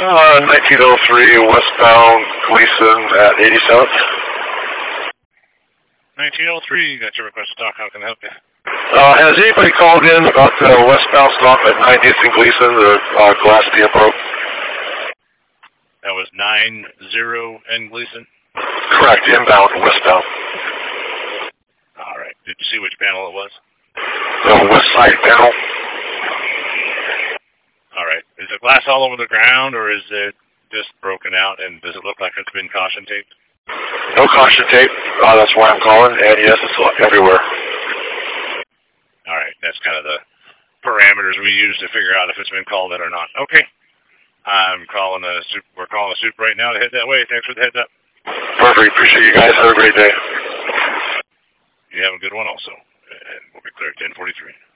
1903 westbound Gleason at 87th. 1903, got your request to talk. How can I help you? Has anybody called in about the westbound stop at 90th and Gleason, the glass being broke? That was 90 and Gleason? Correct, inbound, westbound. All right. Did you see which panel it was? The west side panel. All right. Is the glass all over the ground, or is it just broken out, and does it look like it's been caution taped? No caution tape. That's why I'm calling, and yes, it's everywhere. All right. That's kind of the parameters we use to figure out if it's been called in or not. Okay. We're calling a soup right now to head that way. Thanks for the heads up. Perfect. Appreciate you guys. Have a great day. You have a good one also. And we'll be clear at 10:43.